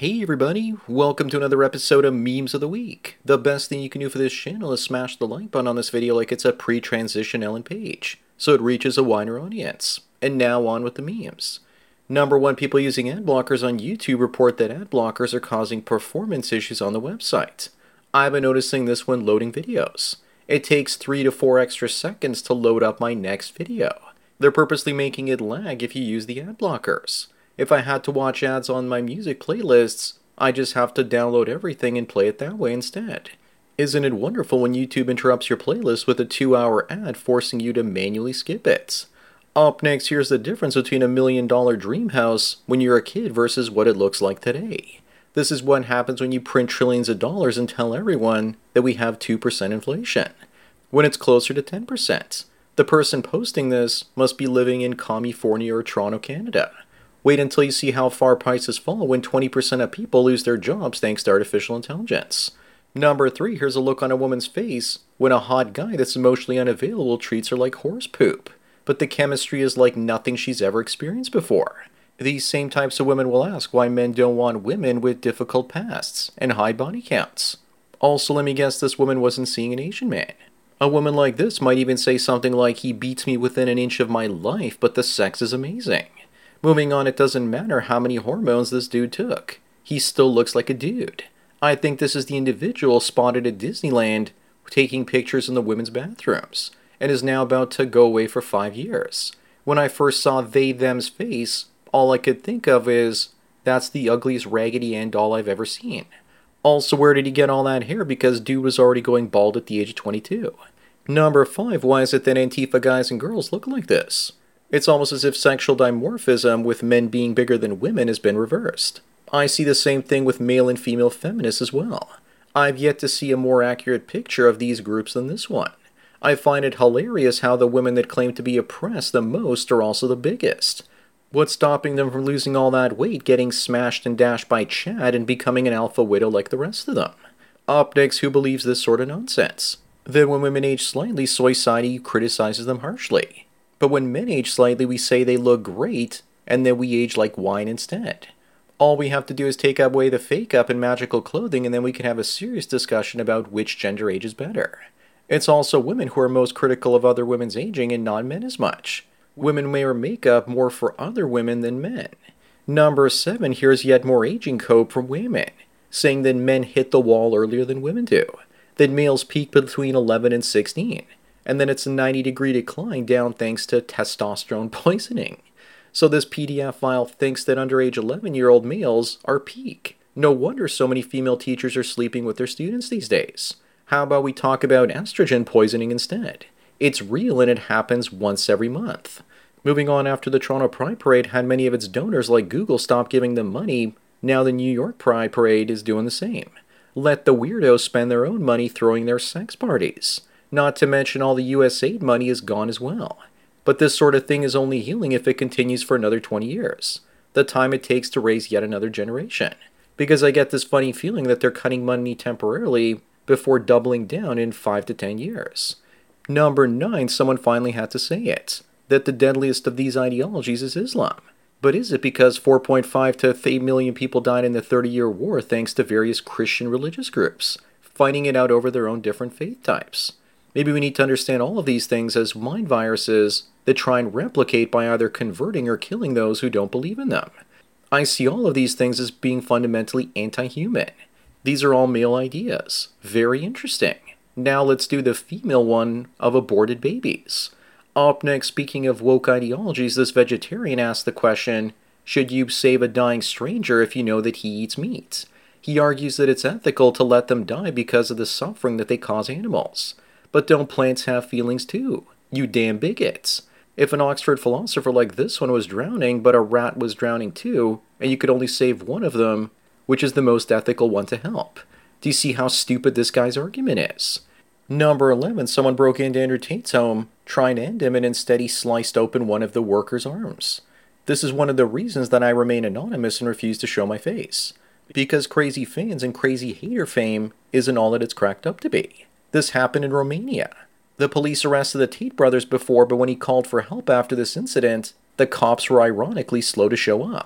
Hey everybody, welcome to another episode of Memes of the Week. The best thing you can do for this channel is smash the like button on this video like it's a pre-transition Ellen Page, so it reaches a wider audience. And now on with the memes. Number one, people using ad blockers on YouTube report that ad blockers are causing performance issues on the website. I've been noticing this when loading videos. It takes 3 to 4 extra seconds to load up my next video. They're purposely making it lag if you use the ad blockers. If I had to watch ads on my music playlists, I just have to download everything and play it that way instead. Isn't it wonderful when YouTube interrupts your playlist with a 2-hour ad forcing you to manually skip it? Up next, here's the difference between a $1 million dream house when you're a kid versus what it looks like today. This is what happens when you print trillions of dollars and tell everyone that we have 2% inflation, when it's closer to 10%. The person posting this must be living in California or Toronto, Canada. Wait until you see how far prices fall when 20% of people lose their jobs thanks to artificial intelligence. Number 3, here's a look on a woman's face when a hot guy that's emotionally unavailable treats her like horse poop. But the chemistry is like nothing she's ever experienced before. These same types of women will ask why men don't want women with difficult pasts and high body counts. Also, let me guess this woman wasn't seeing an Asian man. A woman like this might even say something like, he beats me within an inch of my life, but the sex is amazing. Moving on, it doesn't matter how many hormones this dude took. He still looks like a dude. I think this is the individual spotted at Disneyland taking pictures in the women's bathrooms, and is now about to go away for 5 years. When I first saw they/them's face, all I could think of is, that's the ugliest Raggedy Ann doll I've ever seen. Also, where did he get all that hair, because dude was already going bald at the age of 22. Number 5, why is it that Antifa guys and girls look like this? It's almost as if sexual dimorphism with men being bigger than women has been reversed. I see the same thing with male and female feminists as well. I've yet to see a more accurate picture of these groups than this one. I find it hilarious how the women that claim to be oppressed the most are also the biggest. What's stopping them from losing all that weight, getting smashed and dashed by Chad, and becoming an alpha widow like the rest of them? Up next, who believes this sort of nonsense? Then when women age slightly, Soy Society criticizes them harshly. But when men age slightly, we say they look great, and then we age like wine instead. All we have to do is take away the fake-up and magical clothing, and then we can have a serious discussion about which gender ages better. It's also women who are most critical of other women's aging and not men as much. Women wear makeup more for other women than men. Number 7, here's yet more aging code from women, saying that men hit the wall earlier than women do, that males peak between 11 and 16. And then it's a 90-degree decline down thanks to testosterone poisoning. So this PDF file thinks that underage 11-year-old males are peak. No wonder so many female teachers are sleeping with their students these days. How about we talk about estrogen poisoning instead? It's real and it happens once every month. Moving on, after the Toronto Pride Parade had many of its donors like Google stop giving them money, now the New York Pride Parade is doing the same. Let the weirdos spend their own money throwing their sex parties. Not to mention all the USAID money is gone as well. But this sort of thing is only healing if it continues for another 20 years. The time it takes to raise yet another generation. Because I get this funny feeling that they're cutting money temporarily before doubling down in 5 to 10 years. Number 9, someone finally had to say it. That the deadliest of these ideologies is Islam. But is it because 4.5 to 8 million people died in the 30-year war thanks to various Christian religious groups, fighting it out over their own different faith types? Maybe we need to understand all of these things as mind viruses that try and replicate by either converting or killing those who don't believe in them. I see all of these things as being fundamentally anti-human. These are all male ideas. Very interesting. Now let's do the female one of aborted babies. Up next, speaking of woke ideologies, this vegetarian asked the question, should you save a dying stranger if you know that he eats meat? He argues that it's ethical to let them die because of the suffering that they cause animals. But don't plants have feelings too? You damn bigots. If an Oxford philosopher like this one was drowning, but a rat was drowning too, and you could only save one of them, which is the most ethical one to help? Do you see how stupid this guy's argument is? Number 11, someone broke into Andrew Tate's home, trying to end him, and instead he sliced open one of the workers' arms. This is one of the reasons that I remain anonymous and refuse to show my face. Because crazy fans and crazy hater fame isn't all that it's cracked up to be. This happened in Romania. The police arrested the Tate brothers before, but when he called for help after this incident, the cops were ironically slow to show up.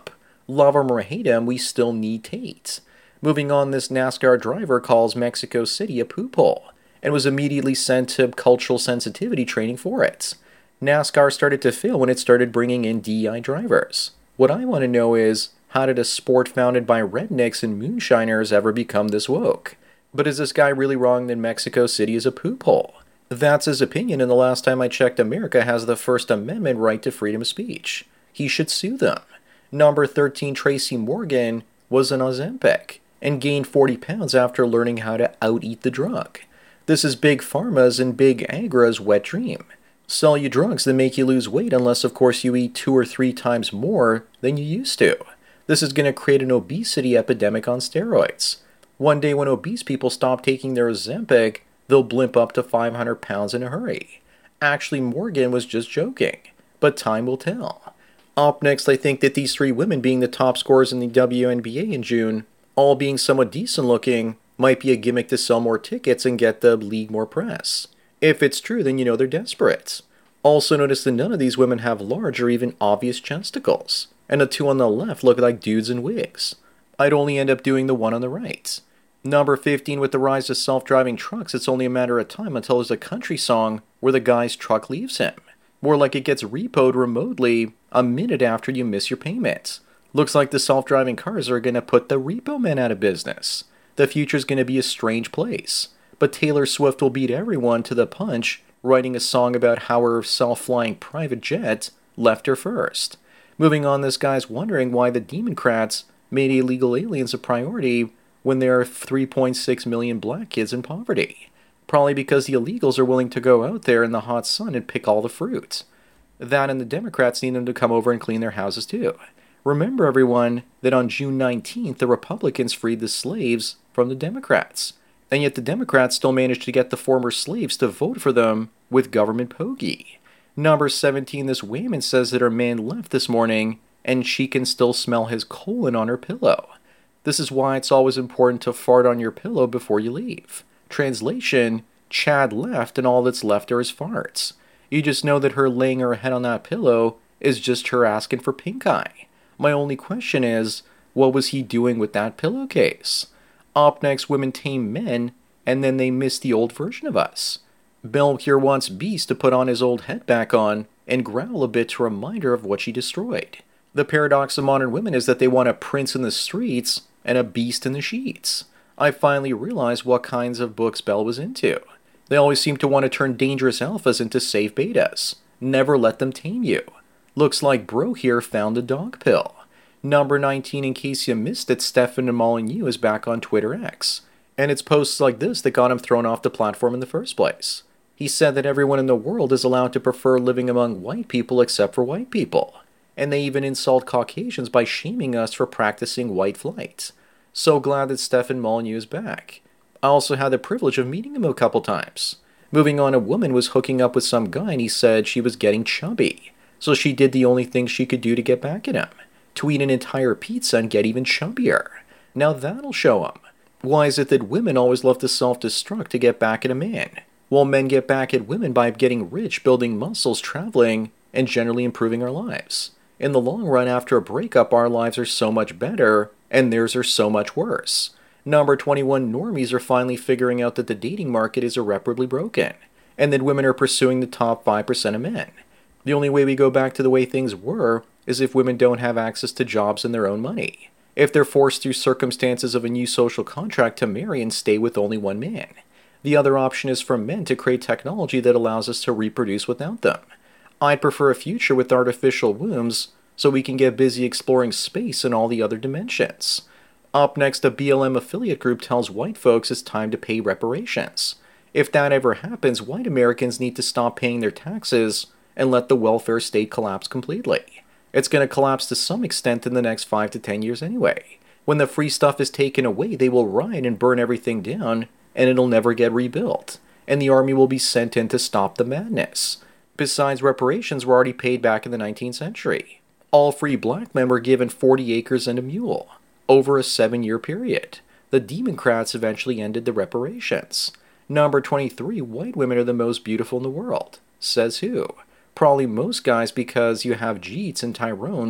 Love him or hate him, we still need Tate. Moving on, this NASCAR driver calls Mexico City a poop hole and was immediately sent to cultural sensitivity training for it. NASCAR started to fail when it started bringing in DEI drivers. What I want to know is, how did a sport founded by rednecks and moonshiners ever become this woke? But is this guy really wrong that Mexico City is a poop hole? That's his opinion, and the last time I checked, America has the First Amendment right to freedom of speech. He should sue them. Number 13, Tracy Morgan, was an Ozempic and gained 40 pounds after learning how to out-eat the drug. This is Big Pharma's and Big Agra's wet dream. Sell you drugs that make you lose weight unless, of course, you eat 2 or 3 times more than you used to. This is going to create an obesity epidemic on steroids. One day when obese people stop taking their Ozempic, they'll blimp up to 500 pounds in a hurry. Actually, Morgan was just joking, but time will tell. Up next, I think that these 3 women being the top scorers in the WNBA in June, all being somewhat decent looking, might be a gimmick to sell more tickets and get the league more press. If it's true, then you know they're desperate. Also notice that none of these women have large or even obvious chesticles, and the 2 on the left look like dudes in wigs. I'd only end up doing the one on the right. Number 15, with the rise of self-driving trucks, it's only a matter of time until there's a country song where the guy's truck leaves him. More like it gets repoed remotely a minute after you miss your payment. Looks like the self-driving cars are going to put the repo men out of business. The future's going to be a strange place. But Taylor Swift will beat everyone to the punch, writing a song about how her self-flying private jet left her first. Moving on, this guy's wondering why the Democrats made illegal aliens a priority when there are 3.6 million black kids in poverty. Probably because the illegals are willing to go out there in the hot sun and pick all the fruit. That and the Democrats need them to come over and clean their houses too. Remember, everyone, that on June 19th, the Republicans freed the slaves from the Democrats. And yet the Democrats still managed to get the former slaves to vote for them with government pokey. Number 17, this woman says that her man left this morning and she can still smell his colon on her pillow. This is why it's always important to fart on your pillow before you leave. Translation, Chad left and all that's left are his farts. You just know that her laying her head on that pillow is just her asking for pink eye. My only question is, what was he doing with that pillowcase? Up next, women tame men, and then they miss the old version of us. Melchior wants Beast to put on his old head back on and growl a bit to remind her of what she destroyed. The paradox of modern women is that they want a prince in the streets and a beast in the sheets. I finally realized what kinds of books Belle was into. They always seem to want to turn dangerous alphas into safe betas. Never let them tame you. Looks like bro here found the dog pill. Number 19, in case you missed it, Stefan Molyneux is back on Twitter X. And it's posts like this that got him thrown off the platform in the first place. He said that everyone in the world is allowed to prefer living among white people except for white people. And they even insult Caucasians by shaming us for practicing white flight. So glad that Stefan Molyneux is back. I also had the privilege of meeting him a couple times. Moving on, a woman was hooking up with some guy and he said she was getting chubby. So she did the only thing she could do to get back at him. To eat an entire pizza and get even chubbier. Now that'll show him. Why is it that women always love to self-destruct to get back at a man, while men get back at women by getting rich, building muscles, traveling, and generally improving our lives? In the long run, after a breakup, our lives are so much better, and theirs are so much worse. Number 21, normies are finally figuring out that the dating market is irreparably broken, and that women are pursuing the top 5% of men. The only way we go back to the way things were is if women don't have access to jobs and their own money. If they're forced through circumstances of a new social contract to marry and stay with only one man. The other option is for men to create technology that allows us to reproduce without them. I'd prefer a future with artificial wombs so we can get busy exploring space and all the other dimensions. Up next, a BLM affiliate group tells white folks it's time to pay reparations. If that ever happens, white Americans need to stop paying their taxes and let the welfare state collapse completely. It's going to collapse to some extent in the next 5 to 10 years anyway. When the free stuff is taken away, they will riot and burn everything down, and it'll never get rebuilt. And the army will be sent in to stop the madness. Besides, reparations were already paid back in the 19th century. All free black men were given 40 acres and a mule, over a 7-year period. The Democrats eventually ended the reparations. Number 23, white women are the most beautiful in the world. Says who? Probably most guys, because you have Jeets and Tyrones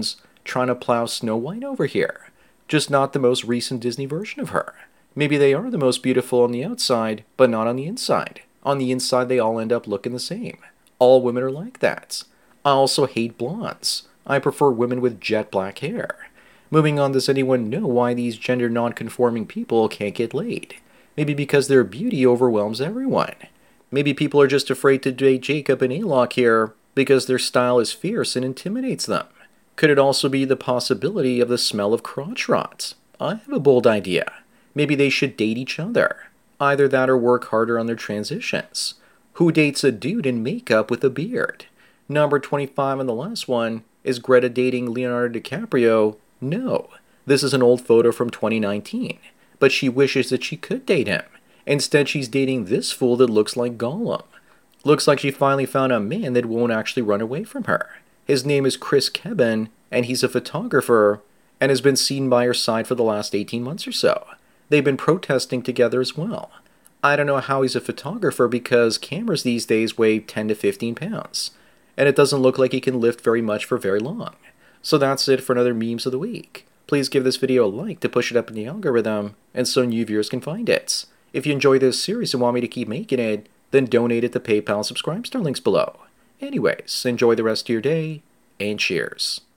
trying to plow Snow White over here, just not the most recent Disney version of her. Maybe they are the most beautiful on the outside, but not on the inside. On the inside, they all end up looking the same. All women are like that. I also hate blondes. I prefer women with jet black hair. Moving on, does anyone know why these gender non-conforming people can't get laid? Maybe because their beauty overwhelms everyone. Maybe people are just afraid to date Jacob and Alok here because their style is fierce and intimidates them. Could it also be the possibility of the smell of crotch rot? I have a bold idea. Maybe they should date each other. Either that or work harder on their transitions. Who dates a dude in makeup with a beard? Number 25 and the last one, is Greta dating Leonardo DiCaprio? No. This is an old photo from 2019. But she wishes that she could date him. Instead, she's dating this fool that looks like Gollum. Looks like she finally found a man that won't actually run away from her. His name is Chris Kebben, and he's a photographer, and has been seen by her side for the last 18 months or so. They've been protesting together as well. I don't know how he's a photographer because cameras these days weigh 10 to 15 pounds. And it doesn't look like he can lift very much for very long. So that's it for another Memes of the Week. Please give this video a like to push it up in the algorithm, and so new viewers can find it. If you enjoy this series and want me to keep making it, then donate it to PayPal and Subscribestar links below. Anyways, enjoy the rest of your day, and cheers.